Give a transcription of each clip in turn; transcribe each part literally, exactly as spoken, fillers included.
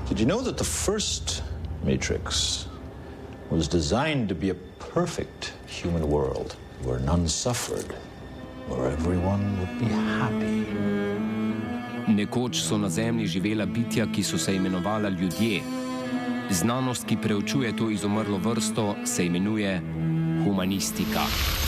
Did you know that the first Matrix was designed to be a perfect human world where none suffered, where everyone would be happy? Nekoč so na Zemlji živela bitja, ki so se imenovala ljudje. Znanost, ki preučuje to izumrlo vrsto, se imenuje humanistika.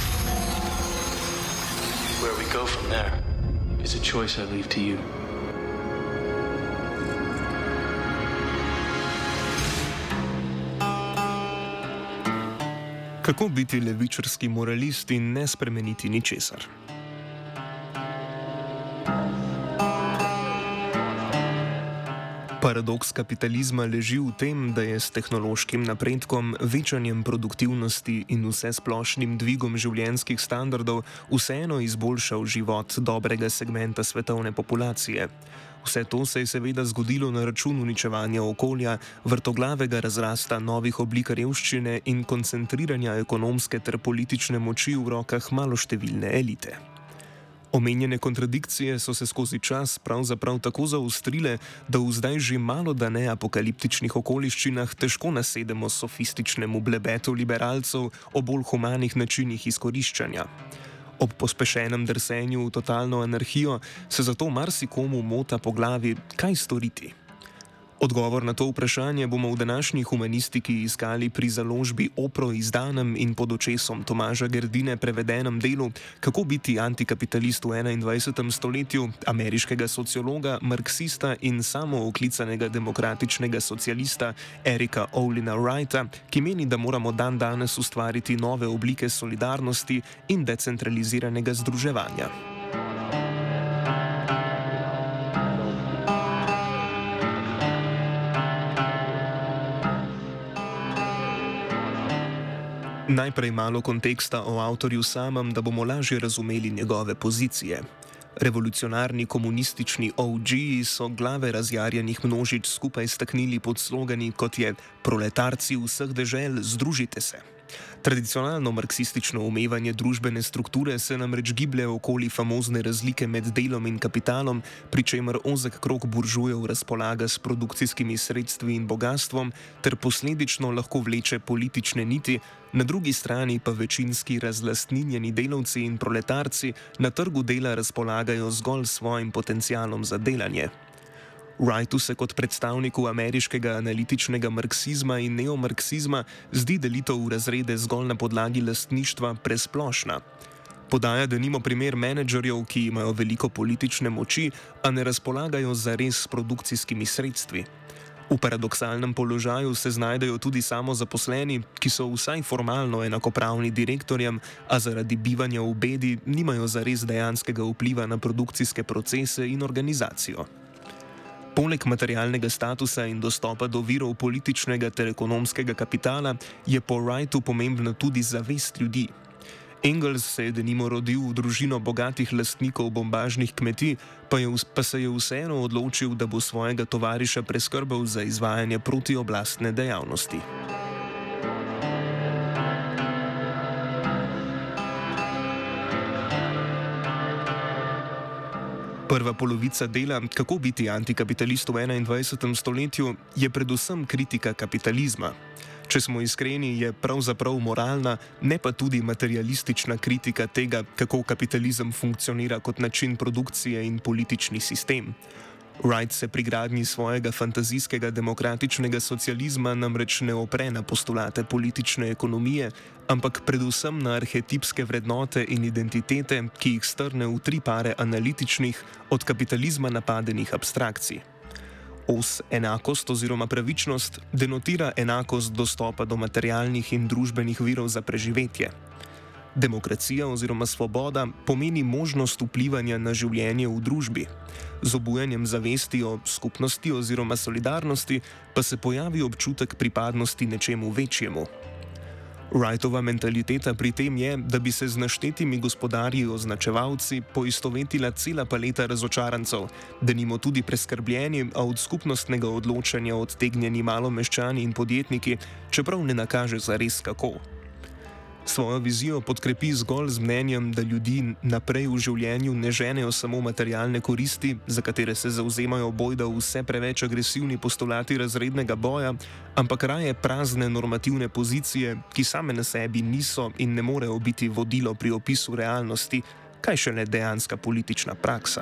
Where we go from there is a choice I leave to you. Kako biti levičarski moralist in ne spremeniti ničesar? Paradoks kapitalizma leži v tem, da je s tehnološkim napredkom, večanjem produktivnosti in vsesplošnim dvigom življenjskih standardov vseeno izboljšal život dobrega segmenta svetovne populacije. Vse to se je seveda zgodilo na račun uničevanja okolja, vrtoglavega razrasta novih oblik revščine in koncentriranja ekonomske ter politične moči v rokah maloštevilne elite. Omenjene kontradikcije so se skozi čas pravzaprav tako zaostrile, da v zdaj že malo da ne apokaliptičnih okoliščinah težko nasedemo sofističnemu blebetu liberalcev o bolj humanih načinih izkoriščanja. Ob pospešenem drsenju v totalno anarhijo se zato marsikomu mota po glavi, kaj storiti. Odgovor na to vprašanje bomo v današnji humanistiki iskali pri založbi Opro izdanem in pod očesom Tomaža Gerdine prevedenem delu Kako biti antikapitalist v enaindvajsetem stoletju ameriškega sociologa, marksista in samooklicanega demokratičnega socialista Erika Olina Wrighta, ki meni, da moramo dan danes ustvariti nove oblike solidarnosti in decentraliziranega združevanja. Najprej malo konteksta o avtorju samem, da bomo lažje razumeli njegove pozicije. Revolucionarni komunistični O G-ji so glave razjarjenih množic skupaj staknili pod slogani, kot je "Proletarci vseh dežel, združite se". Tradicionalno marksistično umevanje družbene strukture se namreč giblje okoli famozne razlike med delom in kapitalom, pri čemer ozek krog buržujev razpolaga s produkcijskimi sredstvi in bogastvom ter posledično lahko vleče politične niti, na drugi strani pa večinski razlastninjeni delavci in proletarci na trgu dela razpolagajo zgolj svojim potencialom za delanje. Wrightu se kot predstavniku ameriškega analitičnega marksizma in neomarksizma zdi delitev v razrede zgolj na podlagi lastništva presplošna. Podaja denimo primer menedžerjev, ki imajo veliko politične moči, a ne razpolagajo zares s produkcijskimi sredstvi. V paradoksalnem položaju se znajdejo tudi samozaposleni, ki so vsaj formalno enakopravni direktorjem, a zaradi bivanja v bedi nimajo zares dejanskega vpliva na produkcijske procese in organizacijo. Poleg materialnega statusa in dostopa do virov političnega ter ekonomskega kapitala je po Wrightu pomembna tudi zavest ljudi. Engels se je denimo rodil v družino bogatih lastnikov bombažnih kmetij, pa, je, pa se je vseeno odločil, da bo svojega tovariša preskrbel za izvajanje protioblastne dejavnosti. Prva polovica dela Kako biti antikapitalist v enaindvajsetem stoletju je predvsem kritika kapitalizma. Če smo iskreni, je pravzaprav moralna, ne pa tudi materialistična kritika tega, kako kapitalizem funkcionira kot način produkcije in politični sistem. Wright se pri gradnji svojega fantazijskega demokratičnega socializma namreč ne opre na postulate politične ekonomije, ampak predvsem na arhetipske vrednote in identitete, ki jih strne v tri pare analitičnih, od kapitalizma napadenih abstrakcij. Os enakost oziroma pravičnost denotira enakost dostopa do materialnih in družbenih virov za preživetje. Demokracija oziroma svoboda pomeni možnost vplivanja na življenje v družbi. Z obujanjem zavesti o skupnosti oziroma solidarnosti pa se pojavi občutek pripadnosti nečemu večjemu. Wrightova mentaliteta pri tem je, da bi se z naštetimi gospodarji označevalci poistovetila cela paleta razočarancev, denimo tudi preskrbljeni, a od skupnostnega odločanja odtegnjeni malomeščani in podjetniki, čeprav ne nakaže zares kako. Svojo vizijo podkrepi zgolj z mnenjem, da ljudi naprej v življenju ne ženejo samo materialne koristi, za katere se zauzemajo bojda vse preveč agresivni postulati razrednega boja, ampak raje prazne normativne pozicije, ki same na sebi niso in ne morejo biti vodilo pri opisu realnosti, kaj šele dejanska politična praksa.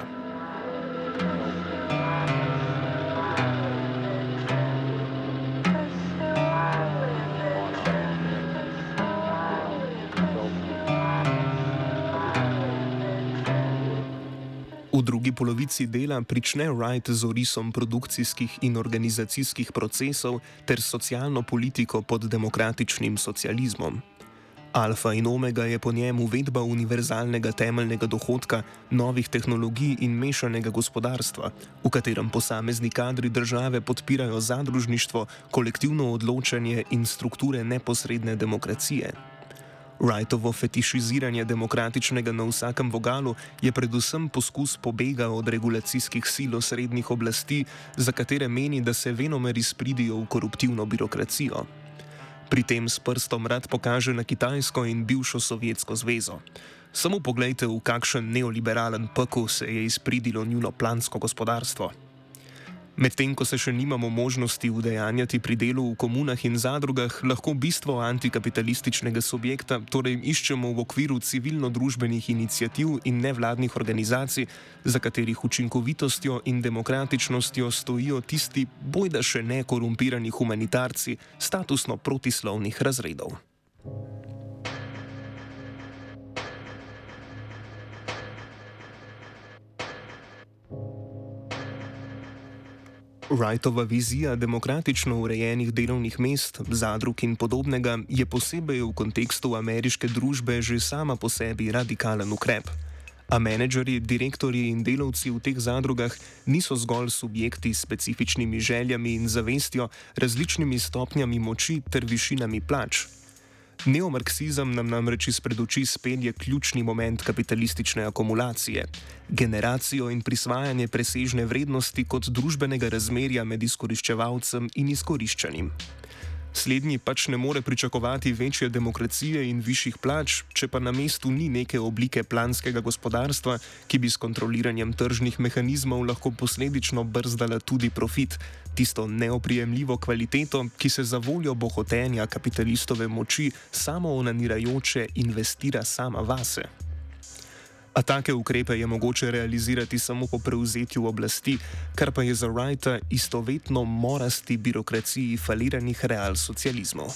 V drugi polovici dela prične Wright z orisom produkcijskih in organizacijskih procesov ter socialno politiko pod demokratičnim socializmom. Alfa in omega je po njem uvedba univerzalnega temeljnega dohodka, novih tehnologij in mešanega gospodarstva, v katerem posamezni kadri države podpirajo zadružništvo, kolektivno odločanje in strukture neposredne demokracije. Wrightovo fetišiziranje demokratičnega na vsakem vogalu je predvsem poskus pobega od regulacijskih sil osrednjih oblasti, za katere meni, da se venomer izpridijo v koruptivno birokracijo. Pri tem s prstom rad pokaže na Kitajsko in bivšo Sovjetsko zvezo. Samo poglejte, v kakšen neoliberalen pekel se je izpridilo njuno plansko gospodarstvo. Medtem ko se še nimamo možnosti udejanjati pri delu v komunah in zadrugah, lahko bistvo antikapitalističnega subjekta torej iščemo v okviru civilno-družbenih iniciativ in nevladnih organizacij, za katerih učinkovitostjo in demokratičnostjo stojijo tisti bojda še ne korumpirani humanitarci statusno protislovnih razredov. Wrightova vizija demokratično urejenih delovnih mest, zadrug in podobnega je posebej v kontekstu ameriške družbe že sama po sebi radikalen ukrep. A menedžerji, direktorji in delavci v teh zadrugah niso zgolj subjekti s specifičnimi željami in zavestjo, različnimi stopnjami moči ter višinami plač. Neomarksizem nam namreč izpred oči spelje ključni moment kapitalistične akumulacije, generacijo in prisvajanje presežne vrednosti kot družbenega razmerja med izkoriščevalcem in izkoriščanim. Slednji pač ne more pričakovati večje demokracije in višjih plač, če pa na mestu ni neke oblike planskega gospodarstva, ki bi s kontroliranjem tržnih mehanizmov lahko posledično brzdala tudi profit, tisto neoprijemljivo kvaliteto, ki se za voljo bohotenja kapitalistove moči samo onanirajoče investira sama vase. A take ukrepe je mogoče realizirati samo po prevzetju oblasti, kar pa je za Wrighta istovetno morasti birokraciji faliranih realsocializmov.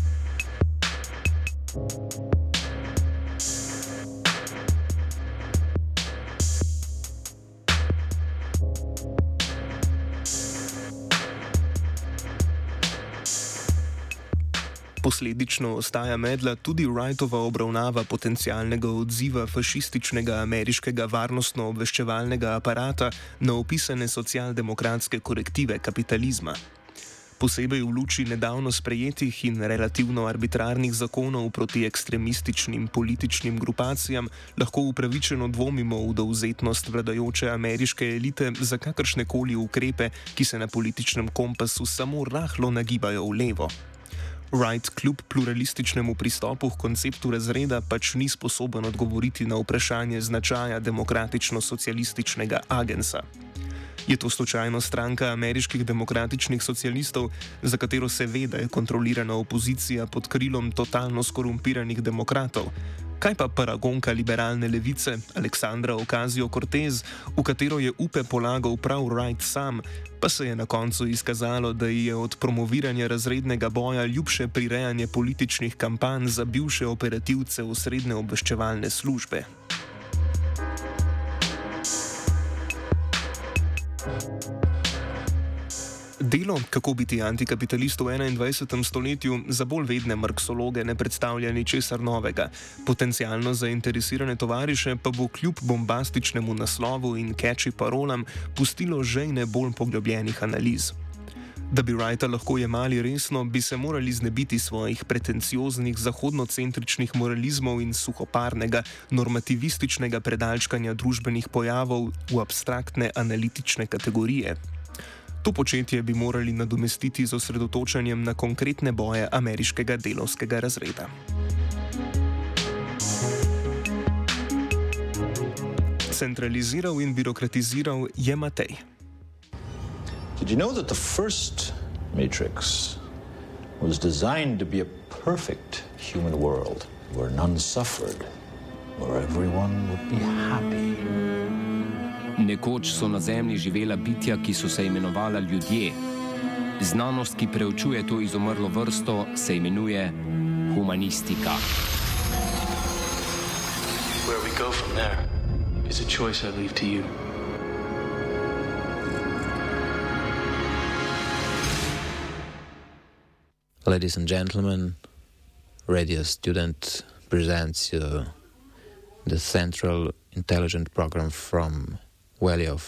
Posledično ostaja medla tudi Wrightova obravnava potencialnega odziva fašističnega ameriškega varnostno-obveščevalnega aparata na opisane socialdemokratske korektive kapitalizma. Posebej v luči nedavno sprejetih in relativno arbitrarnih zakonov proti ekstremističnim političnim grupacijam lahko upravičeno dvomimo v dovzetnost vladajoče ameriške elite za kakršnekoli ukrepe, ki se na političnem kompasu samo rahlo nagibajo v levo. Wright kljub pluralističnemu pristopu k konceptu razreda pač ni sposoben odgovoriti na vprašanje značaja demokratično-socialističnega agensa. Je to slučajno stranka ameriških demokratičnih socialistov, za katero se ve, da je kontrolirana opozicija pod krilom totalno skorumpiranih demokratov? Kaj pa paragonka liberalne levice Aleksandra Ocasio-Cortez, v katero je upe polagal prav Wright sam, pa se je na koncu izkazalo, da ji je od promoviranja razrednega boja ljubše prirejanje političnih kampanj za bivše operativce osrednje obveščevalne službe. Delo, kako biti antikapitalist v enaindvajsetem stoletju, za bolj vedne marksologe ne predstavlja ničesar novega. Potencialno zainteresirane tovariše pa bo kljub bombastičnemu naslovu in catchy parolam pustilo žejne bolj poglobljenih analiz. Da bi Wrighta lahko jemali resno, bi se morali znebiti svojih pretencioznih zahodnocentričnih moralizmov in suhoparnega, normativističnega predalčkanja družbenih pojavov v abstraktne analitične kategorije. To početje bi morali nadomestiti z osredotočanjem na konkretne boje ameriškega delavskega razreda. Centraliziral in birokratiziral je Matej. Did you know that the first Matrix was designed to be a perfect human world where none suffered, where everyone would be happy? Nekoč so na Zemlji živela bitja, ki so se imenovala ljudje. Znanost, ki preučuje to izumrlo vrsto, se imenuje humanistika. Where we go from there is a choice I leave to you. Ladies and gentlemen, Radio Student presents you the Central Intelligent Program from Valley of